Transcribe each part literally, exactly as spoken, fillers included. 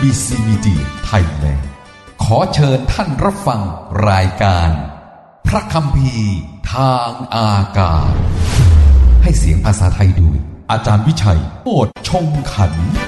ซี Media Thailand ขอเชิญท่านรับฟังรายการพระคัมภีร์ทางอากาศให้เสียงภาษาไทยโดยอาจารย์วิชัยโอษฐ์ชงขันธ์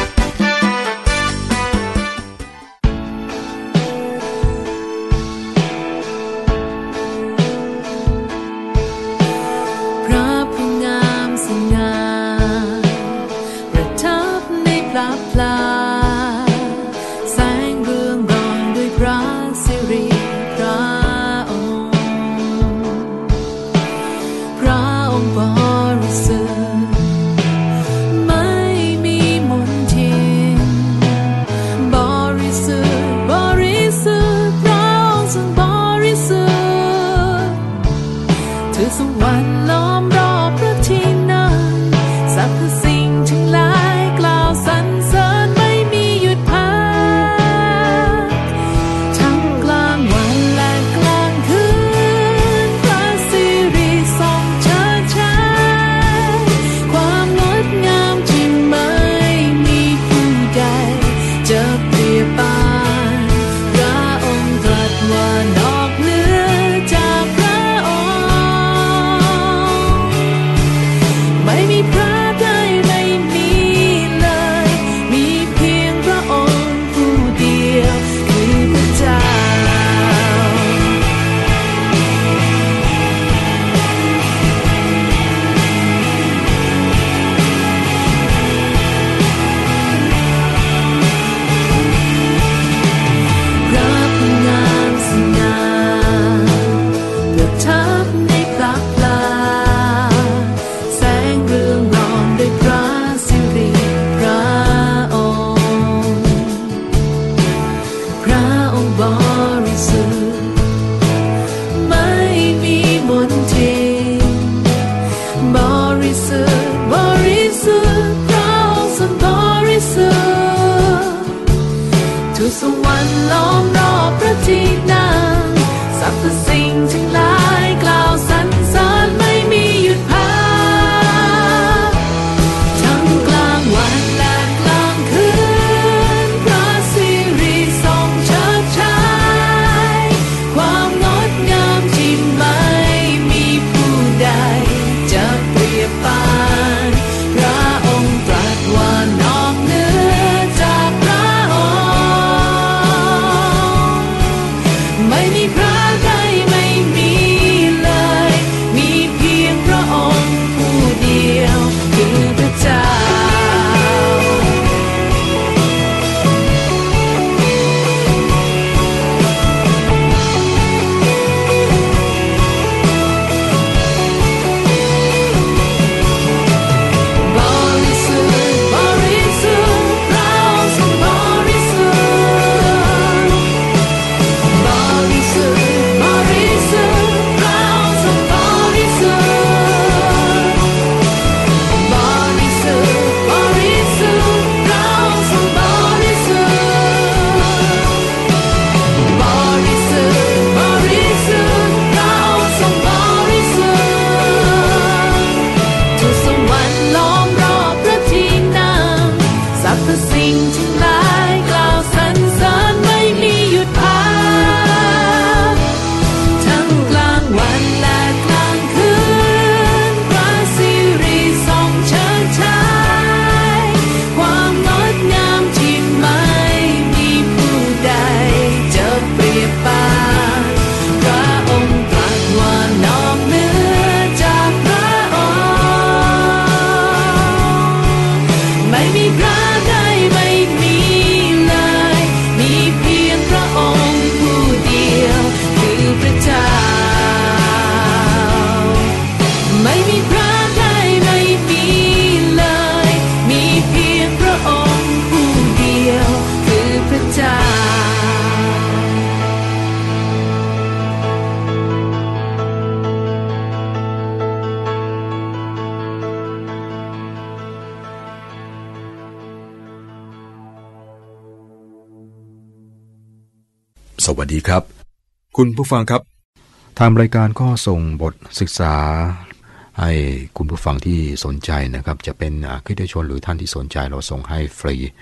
สวัสดีครับคุณผู้ฟังครับทางรายการก็ส่งบทศึกษาให้คุณผู้ฟังที่สนใจนะครับจะเป็นคริสเตียนชนหรือท่านที่สนใจเราส่งให้ฟรี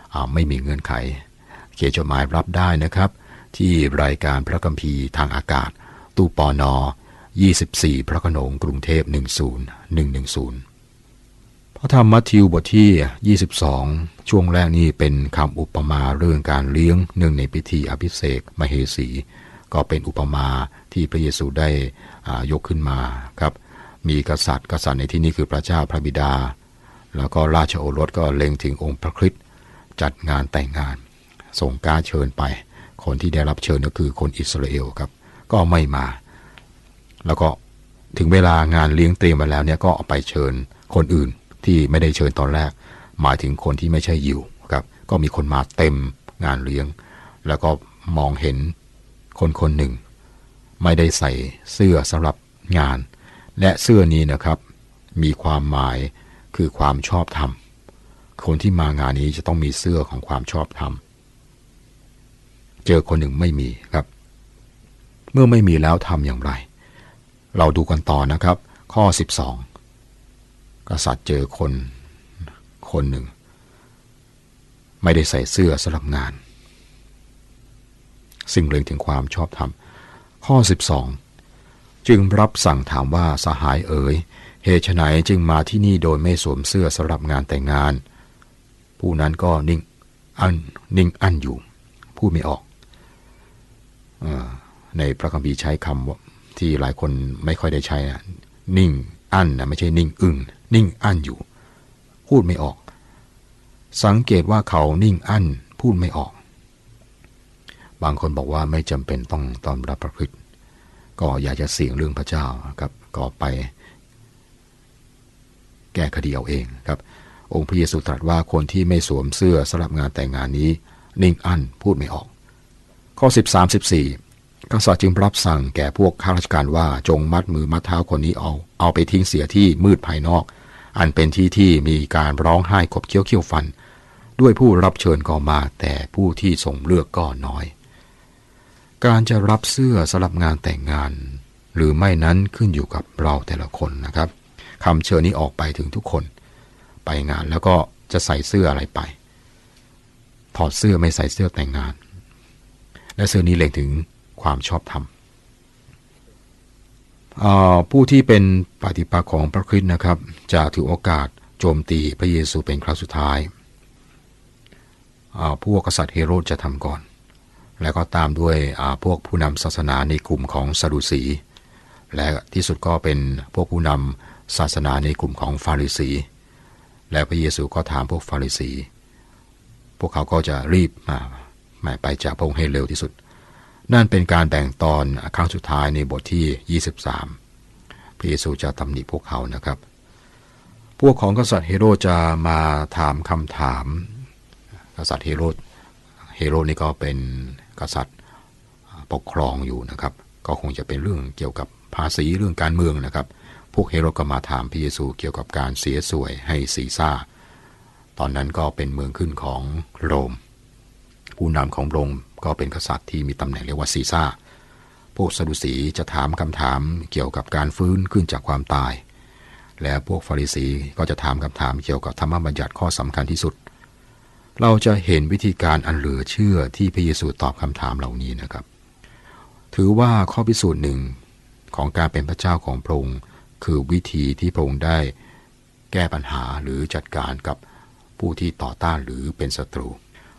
ไม่มีเงื่อนไขเขียนจดหมายรับได้นะครับที่รายการพระคัมภีร์ทางอากาศตู้ปนยี่สิบสี่พระโขนงกรุงเทพหนึ่งศูนย์หนึ่งหนึ่งศูนย์พระธรรมมัทธิวบทที่ยี่สิบสองช่วงแรกนี้เป็นคำอุปมาเรื่องการเลี้ยงเนื่องในพิธีอภิเษกมเหสีก็เป็นอุปมาที่พระเยซูได้ยกขึ้นมาครับมีกษัตริย์กษัตริย์ในที่นี้คือพระเจ้าพระบิดาแล้วก็ราชโอรสก็เล็งถึงองค์พระคริสต์จัดงานแต่งงานส่งการเชิญไปคนที่ได้รับเชิญก็คือคนอิสราเอลครับก็ไม่มาแล้วก็ถึงเวลางานเลี้ยงเตรียมมาแล้วเนี่ยก็เอาไปเชิญคนอื่นที่ไม่ได้เชิญตอนแรกหมายถึงคนที่ไม่ใช่ยิวครับก็มีคนมาเต็มงานเลี้ยงแล้วก็มองเห็นคนคนหนึ่งไม่ได้ใส่เสื้อสำหรับงานและเสื้อนี้นะครับมีความหมายคือความชอบธรรมคนที่มางานนี้จะต้องมีเสื้อของความชอบธรรมเจอคนหนึ่งไม่มีครับเมื่อไม่มีแล้วทำอย่างไรเราดูกันต่อนะครับข้อสิบสองกษัตริย์เจอคนคนหนึ่งไม่ได้ใส่เสื้อสำหรับงานสิ่งเล็งถึงความชอบธรรมข้อสิบสองจึงรับสั่งถามว่าสหายเอ๋ยเหตุไฉนจึงมาที่นี่โดยไม่สวมเสื้อสำหรับงานแต่งงานผู้นั้นก็นิ่งอั้นนิ่งอั้นอยู่พูดไม่ออกในพระคัมภีร์ใช้คำที่หลายคนไม่ค่อยได้ใช้นะนิ่งอั้นนะไม่ใช่นิ่งอึ้งนิ่งอั้นอยู่พูดไม่ออกสังเกตว่าเขานิ่งอั้นพูดไม่ออกบางคนบอกว่าไม่จำเป็นต้องต้อนรับพระคริสต์ก็อยากจะเสี่ยงเรื่องพระเจ้าครับก็ไปแก้คดีเอาเองครับองค์พระเยซูตรัสว่าคนที่ไม่สวมเสื้อสำหรับงานแต่งงานนี้นิ่งอั้นพูดไม่ออกข้อสิบสาม สิบสี่กษัตริย์จึงรับสั่งแก่พวกข้าราชการว่าจงมัดมือมัดเท้าคนนี้เอาเอาไปทิ้งเสียที่มืดภายนอกอันเป็นที่ที่มีการร้องไห้ขบเคี้ยวเคี้ยวฟันด้วยผู้รับเชิญก็มาแต่ผู้ที่ทรงเลือกก็น้อยการจะรับเสื้อสำหรับงานแต่งงานหรือไม่นั้นขึ้นอยู่กับเราแต่ละคนนะครับคำเชิญนี้ออกไปถึงทุกคนไปงานแล้วก็จะใส่เสื้ออะไรไปถอดเสื้อไม่ใส่เสื้อแต่งงานและเสื้อนี้เล็งถึงความชอบธรรมผู้ที่เป็นปฏิปักษ์ของพระคริสต์นะครับจะถือโอกาสโจมตีพระเยซูเป็นครั้งสุดท้ายพวกกษัตริย์เฮโรดจะทำก่อนแล้วก็ตามด้วยพวกผู้นำศาสนาในกลุ่มของซาดูซีและที่สุดก็เป็นพวกผู้นำศาสนาในกลุ่มของฟาริสีและพระเยซูก็ถามพวกฟาริสีพวกเขาก็จะรีบมาไปจากพระองค์ให้เร็วที่สุดนั่นเป็นการแบ่งตอนครั้งสุดท้ายในบทที่ยี่สิบสามพระเยซูจะตำหนิพวกเขานะครับพวกของกษัตริย์เฮโรดจะมาถามคำถามกษัตริย์เฮโรดเฮโรดนี่ก็เป็นกษัตริย์ปกครองอยู่นะครับก็คงจะเป็นเรื่องเกี่ยวกับภาษีเรื่องการเมืองนะครับพวกเฮโรดก็มาถามพระเยซูเกี่ยวกับการเสียสวยให้ซีซ่าตอนนั้นก็เป็นเมืองขึ้นของโรมผู้นำของโรมก็เป็นกษัตริย์ที่มีตำแหน่งเรียกว่าซีซ่าพวกซาดูสีจะถามคำถามเกี่ยวกับการฟื้นขึ้นจากความตายและพวกฟาริสีก็จะถามคำถามเกี่ยวกับธรรมบัญญัติข้อสำคัญที่สุดเราจะเห็นวิธีการอันเหลือเชื่อที่พระเยซูตอบคำถามเหล่านี้นะครับถือว่าข้อพิสูจน์หนึ่งของการเป็นพระเจ้าของพระองค์คือวิธีที่พระองค์ได้แก้ปัญหาหรือจัดการกับผู้ที่ต่อต้านหรือเป็นศัตรู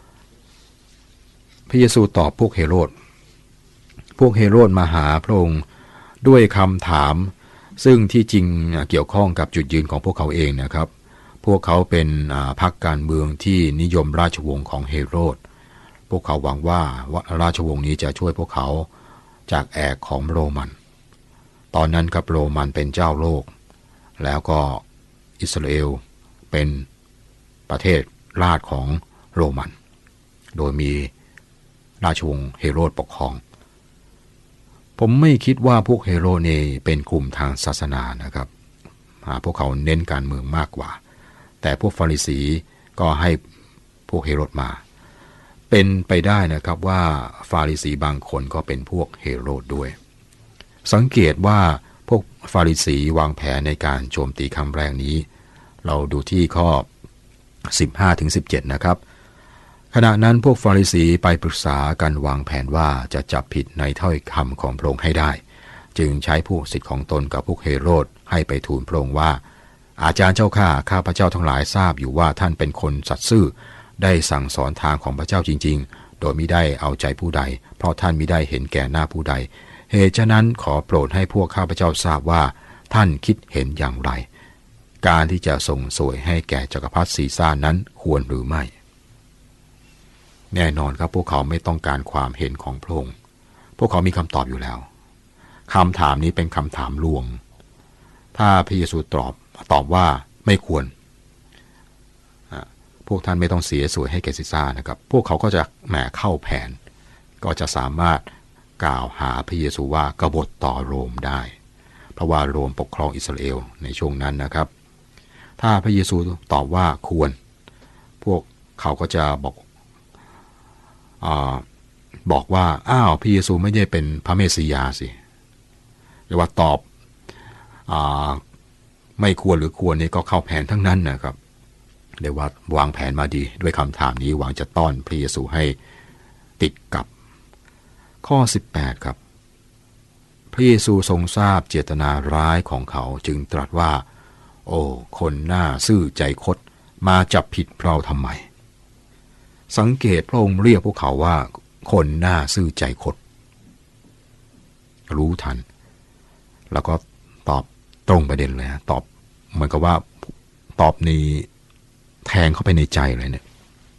พระเยซูตอบพวกเฮโรดพวกเฮโรดมาหาพระองค์ด้วยคำถามซึ่งที่จริงเกี่ยวข้องกับจุดยืนของพวกเขาเองนะครับพวกเขาเป็นพรรคการเมืองที่นิยมราชวงศ์ของเฮโรดพวกเขาหวังว่าราชวงศ์นี้จะช่วยพวกเขาจากแอกของโรมันตอนนั้นกับโรมันเป็นเจ้าโลกแล้วก็อิสราเอลเป็นประเทศราชของโรมันโดยมีราชวงศ์เฮโรดปกครองผมไม่คิดว่าพวกเฮโรดนี่เป็นกลุ่มทางศาสนานะครับพวกเขาเน้นการเมืองมากกว่าแต่พวกฟาริสีก็ให้พวกเฮโรดมาเป็นไปได้นะครับว่าฟาริสีบางคนก็เป็นพวกเฮโรดด้วยสังเกตว่าพวกฟาริสีวางแผนในการโจมตีครั้งแรกนี้เราดูที่ข้อ สิบห้าถึงสิบเจ็ด นะครับขณะนั้นพวกฟาริสีไปปรึกษากันวางแผนว่าจะจับผิดในถ้อยคำของพระองค์ให้ได้จึงใช้พวกศิษย์ของตนกับพวกเฮโรดให้ไปทูลพระองค์ว่าอาจารย์เจ้าข้าข้าพระเจ้าทั้งหลายทราบอยู่ว่าท่านเป็นคนสัตย์ซื่อได้สั่งสอนทางของพระเจ้าจริงๆโดยมิได้เอาใจผู้ใดเพราะท่านมิได้เห็นแก่หน้าผู้ใดเหตุฉะนั้นขอโปรดให้พวกข้าพระเจ้าทราบว่าท่านคิดเห็นอย่างไรการที่จะส่งสวยให้แก่จักรพรรดิซีซ่านั้นควรหรือไม่แน่นอนครับพวกเขาไม่ต้องการความเห็นของพระองค์พวกเขามีคำตอบอยู่แล้วคำถามนี้เป็นคำถามลวงถ้าพระเยซูตอบตอบว่าไม่ควรพวกท่านไม่ต้องเสียสวยให้แก่ซีซ่านะครับพวกเขาก็จะแหมเข้าแผนก็จะสามารถกล่าวหาพระเยซูว่ากบฏต่อโรมได้เพราะว่าโรมปกครองอิสราเอลในช่วงนั้นนะครับถ้าพระเยซูตอบว่าควรพวกเขาก็จะบอกอ่าบอกว่าอ้าวพระเยซูไม่ได้เป็นพระเมสสิยาสิหรือว่าตอบอ่าไม่ควรหรือควรนี่ก็เข้าแผนทั้งนั้นนะครับเรียกว่าวางแผนมาดีด้วยคำถามนี้หวังจะต้อนพระเยซูให้ติดกับข้อสิบแปดครับพระเยซูทรงทราบเจตนาร้ายของเขาจึงตรัสว่าโอ้คนหน้าซื่อใจคดมาจับผิดเราทำไมสังเกตพระองค์เรียกพวกเขาว่าคนหน้าซื่อใจคดรู้ทันแล้วก็ตอบตรงประเด็นเลยฮะตอบเหมือนกับว่าตอบในแทงเข้าไปในใจเลยเนี่ย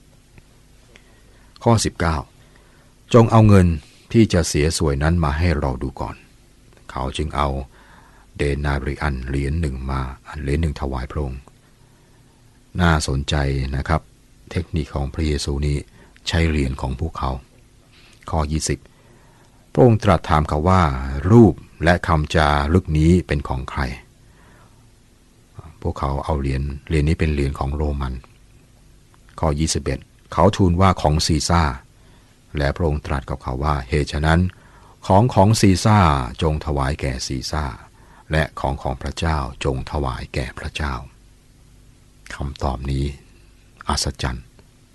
ข้อสิบเก้าจงเอาเงินที่จะเสียสวยนั้นมาให้เราดูก่อนเขาจึงเอาเดนาริอันเหรียญหนึ่งมาอันเหรียญหนึ่งถวายพระองค์น่าสนใจนะครับเทคนิคของพระเยซูนี้ใช้เหรียญของพวกเขาข้อยี่สิบพระองค์ตรัสถามเขาว่ารูปและคำจารึกนี้เป็นของใครพวกเขาเอาเหรียญเหรียญนี้เป็นเหรียญของโรมันข้อยี่สิบเอ็ดเขาทูลว่าของซีซ่าและพระองค์ตรัสกับเขาว่าเหตุฉะนั้นของของซีซ่าจงถวายแก่ซีซ่าและของของพระเจ้าจงถวายแก่พระเจ้าคำตอบนี้อัศจรรย์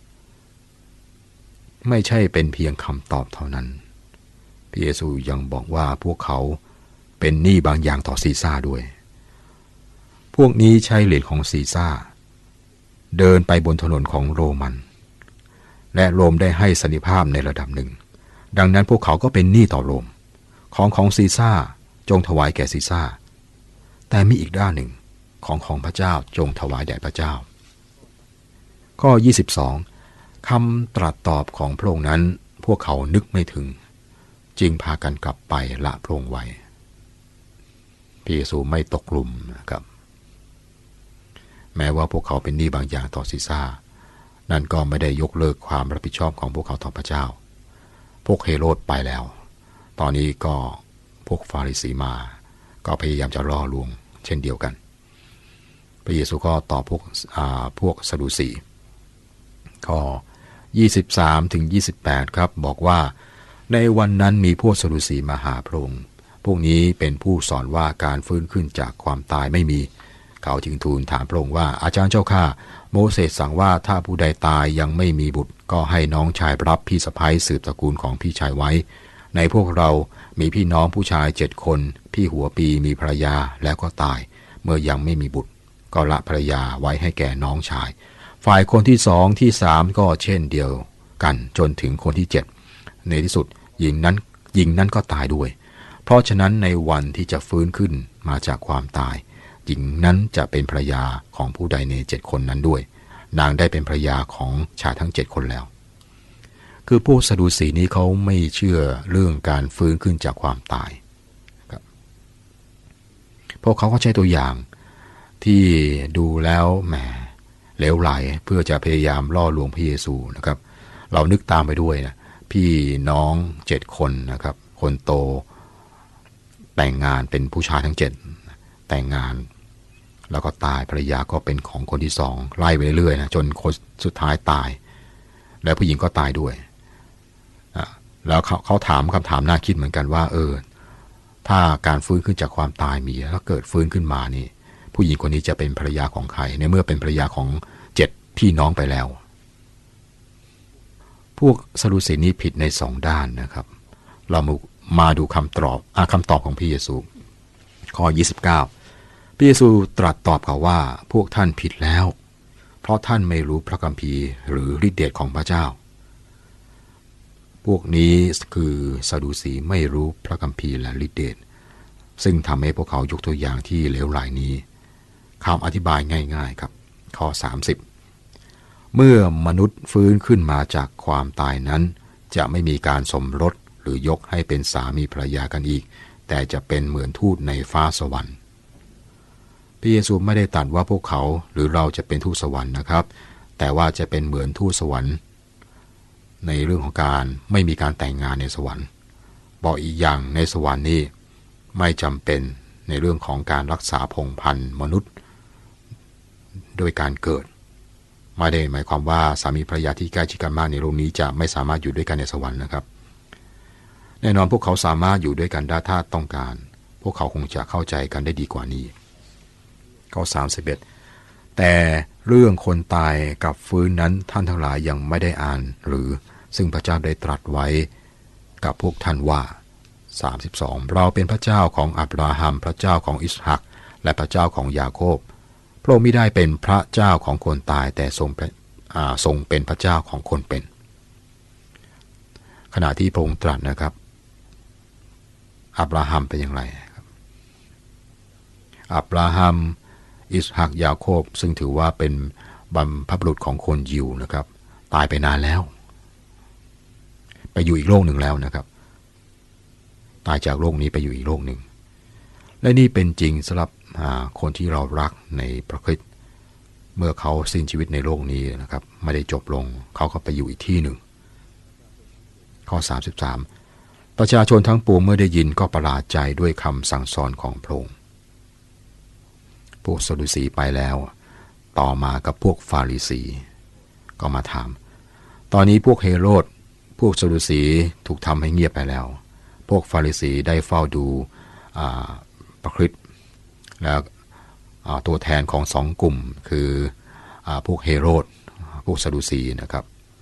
ไม่ใช่เป็นเพียงคำตอบเท่านั้นพระเยซูยังบอกว่าพวกเขาเป็นหนี้บางอย่างต่อซีซ่าด้วยพวกนี้ใช้เหรียญของซีซ่าเดินไปบนถนนของโรมันและโรมได้ให้สันติภาพในระดับหนึ่งดังนั้นพวกเขาก็เป็นหนี้ต่อโรมของของซีซ่าจงถวายแก่ซีซ่าแต่มีอีกด้านหนึ่งของของพระเจ้าจงถวายแด่พระเจ้าข้อยี่สิบสองคำตรัสตอบของพระองค์นั้นพวกเขานึกไม่ถึงจึงพากันกลับไปละพระองค์ไว้พระเยซูไม่ตกหลุมนะครับแม้ว่าพวกเขาเป็นหนี้บางอย่างต่อซีซ่านั่นก็ไม่ได้ยกเลิกความรับผิดชอบของพวกเขาต่อพระเจ้าพวกเฮโรดไปแล้วตอนนี้ก็พวกฟาริสีมาก็พยายามจะล่อลวงเช่นเดียวกันพระเยซูก็ตอบพวกพวกซาดูซีข้อยี่สิบสามถึงยี่สิบแปดครับบอกว่าในวันนั้นมีพวกซาดูซีมาหาพระองค์พวกนี้เป็นผู้สอนว่าการฟื้นขึ้นจากความตายไม่มีเขาจึงทูลถามพระองค์ว่าอาจารย์เจ้าข้าโมเสสสั่งว่าถ้าผู้ใดตายยังไม่มีบุตรก็ให้น้องชายรับพี่สะใภ้สืบตระกูลของพี่ชายไว้ในพวกเรามีพี่น้องผู้ชายเจ็ดคนพี่หัวปีมีภรรยาแล้วก็ตายเมื่อยังไม่มีบุตรก็ละภรรยาไว้ให้แก่น้องชายฝ่ายคนที่สองที่สามก็เช่นเดียวกันจนถึงคนที่เจ็ดในที่สุดหญิงนั้นหญิงนั้นก็ตายด้วยเพราะฉะนั้นในวันที่จะฟื้นขึ้นมาจากความตายหญิงนั้นจะเป็นภรรยาของผู้ใดในเจ็ดคนนั้นด้วยนางได้เป็นภรรยาของชายทั้งเจ็ดคนแล้วคือพวกซาดูซีนี้เขาไม่เชื่อเรื่องการฟื้นขึ้นจากความตายครับพวกเขาก็ใช้ตัวอย่างที่ดูแล้วแหมเหลวไหลเพื่อจะพยายามล่อลวงพระเยซูนะครับเรานึกตามไปด้วยนะพี่น้องเจ็ดคนนะครับคนโตแต่งงานเป็นผู้ชายทั้งเจ็ดแต่งงานแล้วก็ตายภรรยาก็เป็นของคนที่สองไล่ไปเรื่อยๆนะจนคนสุดท้ายตายแล้วผู้หญิงก็ตายด้วยแล้วเขาเขาถามคำถามน่าคิดเหมือนกันว่าเออถ้าการฟื้นขึ้นจากความตายมีแล้วเกิดฟื้นขึ้นมานี่ผู้หญิงคนนี้จะเป็นภรรยาของใครในเมื่อเป็นภรรยาของเจ็ดพี่น้องไปแล้วพวกซาดูซีนี้ผิดในสองด้านนะครับเรามาดูคำตอบคำตอบของพระเยซูข้อยี่สิบเก้าพระเยซูตรัสตอบเขาว่าพวกท่านผิดแล้วเพราะท่านไม่รู้พระคัมภีร์หรือฤทธิเดชของพระเจ้าพวกนี้คือซาดูซีไม่รู้พระคัมภีร์และฤทธิเดชซึ่งทำให้พวกเขายกตัวอย่างที่เลวร้ายนี้คำอธิบายง่ายๆครับข้อสามสิบเมื่อมนุษย์ฟื้นขึ้นมาจากความตายนั้นจะไม่มีการสมรสหรือยกให้เป็นสามีภรรยากันอีกแต่จะเป็นเหมือนทูตในฟ้าสวรรค์พระเยซูไม่ได้ตรัสว่าพวกเขาหรือเราจะเป็นทูตสวรรค์นะครับแต่ว่าจะเป็นเหมือนทูตสวรรค์ในเรื่องของการไม่มีการแต่งงานในสวรรค์บอกอีกอย่างในสวรรค์นี่ไม่จำเป็นในเรื่องของการรักษาพงศ์พันธุ์มนุษย์โดยการเกิดไม่ได้หมายความว่าสามีภรรยาที่ใกล้ชิดกันมากในโลกนี้จะไม่สามารถอยู่ด้วยกันในสวรรค์นะครับแน่นอนพวกเขาสามารถอยู่ด้วยกันได้ถ้าต้องการพวกเขาคงจะเข้าใจกันได้ดีกว่านี้ข้อสามสิบเอ็ดแต่เรื่องคนตายกับฟื้นนั้นท่านทั้งหลายยังไม่ได้อ่านหรือซึ่งพระเจ้าได้ตรัสไว้กับพวกท่านว่าสามสิบสองเราเป็นพระเจ้าของอับราฮัมพระเจ้าของอิสฮักและพระเจ้าของยาโคบพระองค์มิได้เป็นพระเจ้าของคนตายแต่ทรงเป็นทรงเป็นพระเจ้าของคนเป็นขณะที่พระองค์ตรัสนะครับอับราฮัมเป็นอย่างไรครับอับราฮัมอิสฮักยาโคบซึ่งถือว่าเป็นบรรพบุรุษของคนยิวนะครับตายไปนานแล้วไปอยู่อีกโลกหนึ่งแล้วนะครับตายจากโลกนี้ไปอยู่อีกโลกหนึ่งและนี่เป็นจริงสำหรับคนที่เรารักในพระคริสต์เมื่อเขาสิ้นชีวิตในโลกนี้นะครับไม่ได้จบลงเขาก็ไปอยู่อีกที่หนึ่งข้อสามสิบสามประชาชนทั้งปวงเมื่อได้ยินก็ประหลาดใจด้วยคำสั่งสอนของพระองค์พวกซาดูซีไปแล้วต่อมากับพวกฟาริสีก็มาถามตอนนี้พวกเฮโรดพวกซาดูซีถูกทำให้เงียบไปแล้วพวกฟาริสีได้เฝ้าดูพระคริสต์แล้วตัวแทนของสองกลุ่มคือพวกเฮโรดพวกซาดูซีนะครับ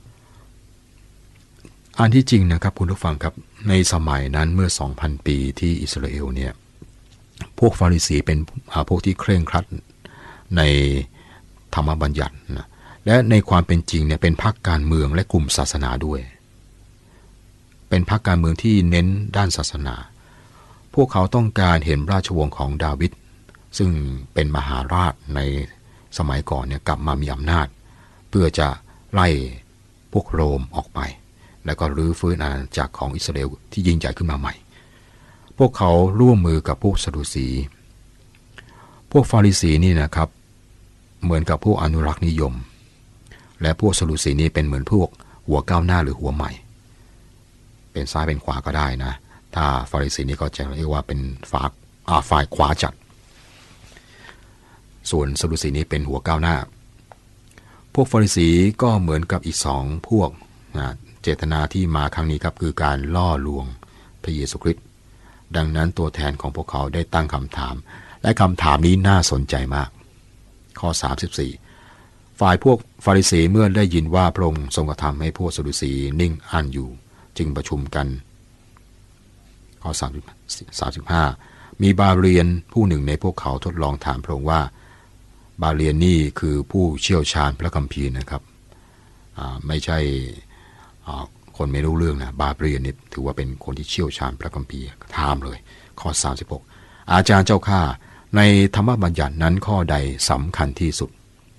อันที่จริงนะครับคุณผู้ฟังครับในสมัยนั้นเมื่อ สองพัน ปีที่อิสราเอลเนี่ยพวกฟาริสีเป็นพวกที่เคร่งครัดในธรรมบัญญัตินะและในความเป็นจริงเนี่ยเป็นพรรคการเมืองและกลุ่มศาสนาด้วยเป็นพรรคการเมืองที่เน้นด้านศาสนาพวกเขาต้องการเห็นราชวงศ์ของดาวิดซึ่งเป็นมหาราชในสมัยก่อนเนี่ยกลับมามีอำนาจเพื่อจะไล่พวกโรมออกไปแล้วก็รื้อฟื้นอาณาจักรของอิสราเอลที่ยิ่งใหญ่ขึ้นมาใหม่พวกเขาร่วมมือกับพวกซาดูซีพวกฟาริสีนี่นะครับเหมือนกับพวกอนุรักษ์นิยมและพวกซาดูซีนี่เป็นเหมือนพวกหัวก้าวหน้าหรือหัวใหม่เป็นซ้ายเป็นขวาก็ได้นะถ้าฟาริสีนี่ก็จะเรียกว่าเป็นฝ่ายฝ่ายขวาจัดส่วนซาดูซีนี้เป็นหัวก้าวหน้าพวกฟาริสีก็เหมือนกับอีกสองพวกนะเจตนาที่มาครั้งนี้ครับคือการล่อลวงพระเยซูคริสต์ดังนั้นตัวแทนของพวกเขาได้ตั้งคำถามและคำถามนี้น่าสนใจมากข้อสามสิบสี่ฝ่ายพวกฟาริสีเมื่อได้ยินว่าพระองค์ทรงกระทำให้พวกซาดูซีนิ่งอั้นอยู่จึงประชุมกันข้อสามสิบห้ามีบาเลียนผู้หนึ่งในพวกเขาทดลองถามพระองค์ว่าบาเลียนนี่คือผู้เชี่ยวชาญพระคัมภีร์นะครับไม่ใช่คนไม่รู้เรื่องนะบาเลียนนี่ถือว่าเป็นคนที่เชี่ยวชาญพระคัมภีร์ถามเลยข้อสามสิบหกอาจารย์เจ้าข้าในธรรมบัญญัตินั้นข้อใดสำคัญที่สุด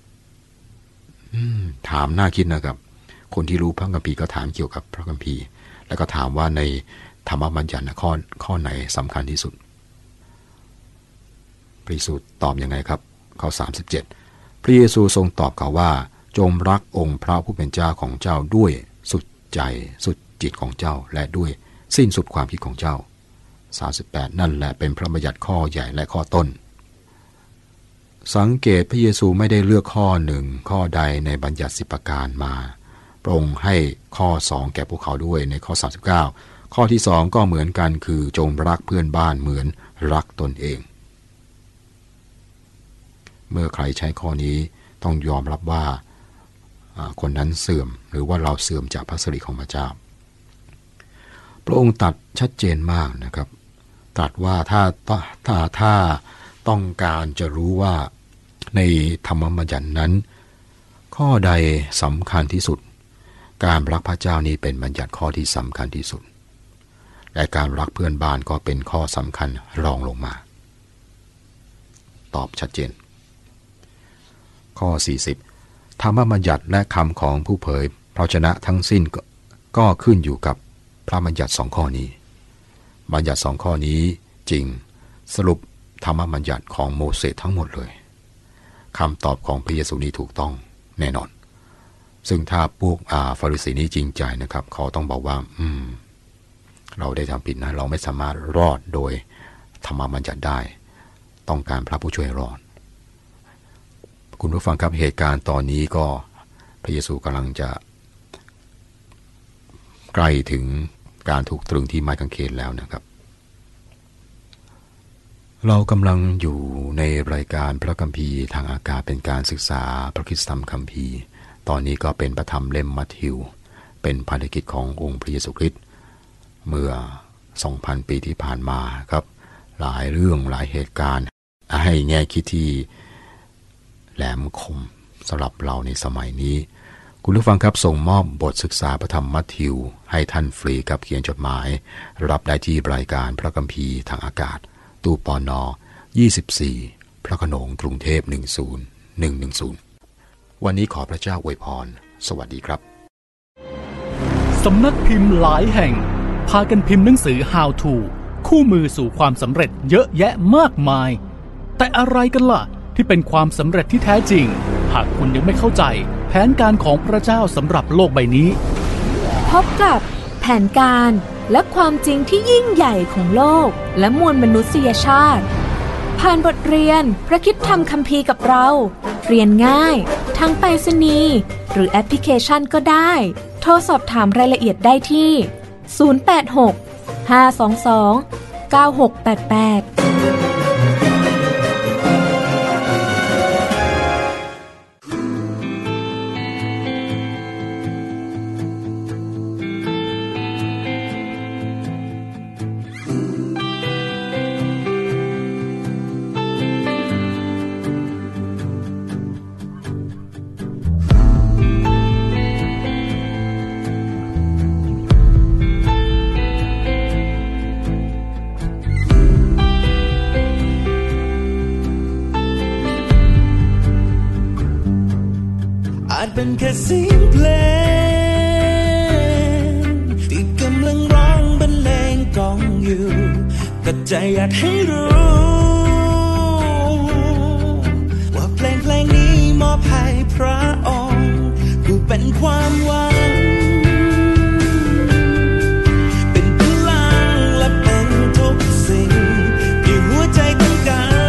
ถามน่าคิดนะครับคนที่รู้พระคัมภีร์ก็ถามเกี่ยวกับพระคัมภีร์แล้วก็ถามว่าในธรรมบัญญัติข้อข้อไหนสำคัญที่สุดพระเยซูตอบยังไงครับข้อสามสิบเจ็ดพระเยซูทรงตอบเขาว่าจงรักองค์พระผู้เป็นเจ้าของเจ้าด้วยสุดใจสุดจิตของเจ้าและด้วยสิ้นสุดความคิดของเจ้าสามสิบแปดนั่นแหละเป็นพระบัญญัติข้อใหญ่และข้อต้นสังเกตพระเยซูไม่ได้เลือกข้อหนึ่งข้อใดในบัญญัติสิบประการมาพระองค์ให้ข้อสองแก่พวกเขาด้วยในข้อสามสิบเก้าข้อที่สองก็เหมือนกันคือจงรักเพื่อนบ้านเหมือนรักตนเองเมื่อใครใช้ข้อนี้ต้องยอมรับว่าคนนั้นเสื่อมหรือว่าเราเสื่อมจากพระสิริของพระเจ้าพระองค์ตรัสชัดเจนมากนะครับตรัสว่าถ้าถ้าถ้าต้องการจะรู้ว่าในธรรมบัญญัตินั้นข้อใดสำคัญที่สุดการรักพระเจ้านี้เป็นบัญญัติข้อที่สำคัญที่สุดและการรักเพื่อนบ้านก็เป็นข้อสำคัญรองลงมาตอบชัดเจนข้อสี่สิบธรรมบัญญัติและคำของผู้เผยพระวจนะทั้งสิ้นก็ขึ้นอยู่กับพระบัญญัติสองข้อนี้บัญญัติสองข้อนี้จริงสรุปธรรมบัญญัติของโมเสสทั้งหมดเลยคำตอบของพระเยซูนี้ถูกต้องแน่นอนซึ่งถ้าพวกฟาริสีนี้จริงใจนะครับเขาต้องบอกว่าอืมเราได้ทำผิดนะเราไม่สามารถรอดโดยธรรมบัญญัติได้ต้องการพระผู้ช่วยรอดคุณผู้ฟังครับเหตุการณ์ตอนนี้ก็พระเยซูกำลังจะใกล้ถึงการถูกตรึงที่ไม้กางเขนแล้วนะครับเรากำลังอยู่ในรายการพระคัมภีร์ทางอากาศเป็นการศึกษาพระคริสตธรรมคัมภีร์ตอนนี้ก็เป็นพระธรรมเล่มมัทธิวเป็นภารกิจขององค์พระเยซูคริสต์เมื่อ สองพัน ปีที่ผ่านมาครับหลายเรื่องหลายเหตุการณ์ให้แง่คิดที่แหลมคมสำหรับเราในสมัยนี้คุณผู้ฟังครับส่งมอบบทศึกษาพระธรรมมัทธิวให้ท่านฟรีกับเขียนจดหมายรับได้ที่รายการพระคัมภีร์ทางอากาศตู้ปนยี่สิบสี่พระโขนงกรุงเทพหนึ่งศูนย์หนึ่งหนึ่งศูนย์วันนี้ขอพระเจ้าอวยพรสวัสดีครับสำนักพิมพ์หลายแห่งพากันพิมพ์หนังสือ How to คู่มือสู่ความสำเร็จเยอะแยะมากมายแต่อะไรกันล่ะที่เป็นความสำเร็จที่แท้จริงหากคุณยังไม่เข้าใจแผนการของพระเจ้าสำหรับโลกใบนี้พบกับแผนการและความจริงที่ยิ่งใหญ่ของโลกและมวลมนุษยชาติผ่านบทเรียนพระคริสตธรรมคัมภีร์กับเราเรียนง่ายทั้งไปรษณีย์หรือแอปพลิเคชันก็ได้โทรสอบถามรายละเอียดได้ที่ศูนย์ แปด หก ห้า สอง สอง เก้า หก แปด แปดเป็นแค่เสียงเพลงที่กำลังร้องบรรเลงกล่องอยู่แต่ใจอยากให้รู้ว่าเพลงเพลงนี้มอบให้พระองค์ผู้เป็นความหวังเป็นพลังและเป็นทุกสิ่งที่หัวใจต้อง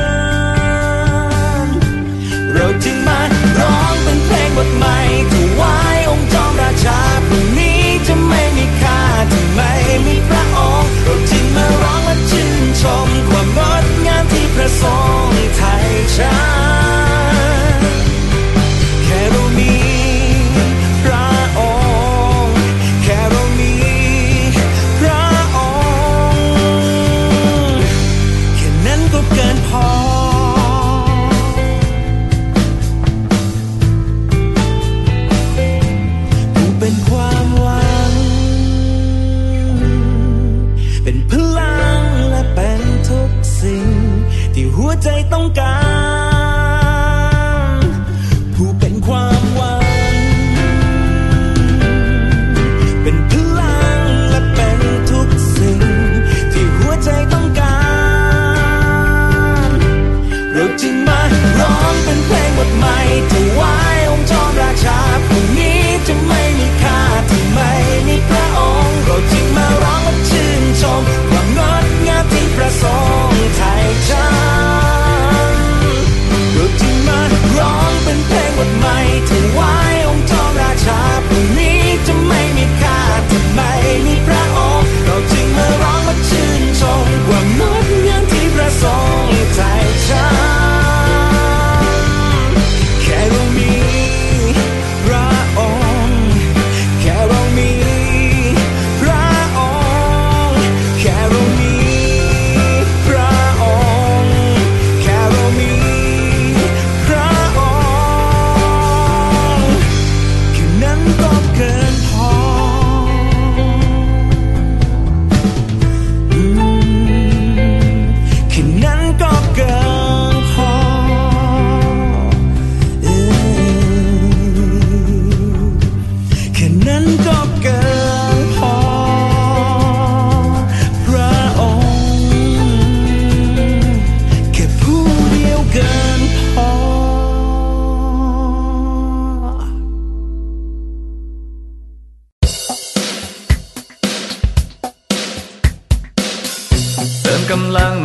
การเราจึงมาร้องเป็นเพลงบทใหม่ถวายองค์จอมราชาผู้นี้จะไม่มีค่าถ้าไม่มีพระองค์เราจึงมาร้องและชื่นชมความงด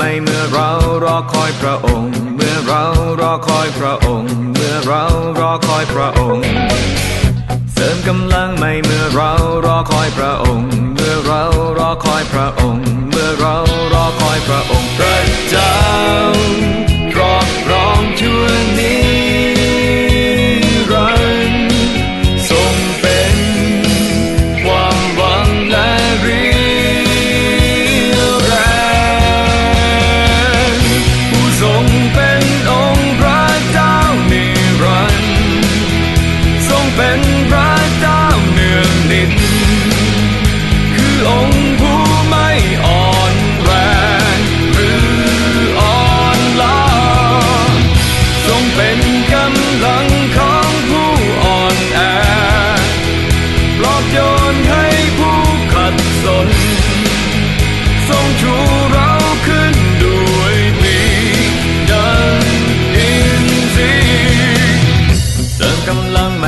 ม่เมื่อเรารอคอยพระองค์เมื่อเรารอคอยพระองค์เมื่อเรารอคอยพระองค์เสริมกำลังใหม่เมื่อเรารอคอยพระองค์เมื่อเรารอคอยพระองค์เมื่อเรารอคอยพระองค์พระเจ้าครอบครองชั่วนิรันดร์ทรงเป็นความหวังและเรียวแรงผู้ทรงเป็นองค์พระเจ้านิรันดร์ทรงเป็นพระเจ้าเนืองนิจคือองค์ผู้ไม่อ่อนแรงหรืออ่อนล้าทรงเป็นกำลังของผู้อ่อนแอปลอบโยนให้ผู้ขัดสนทรงชูเราขึ้นด้วยปีกดังอินทรีเสริมกำลัง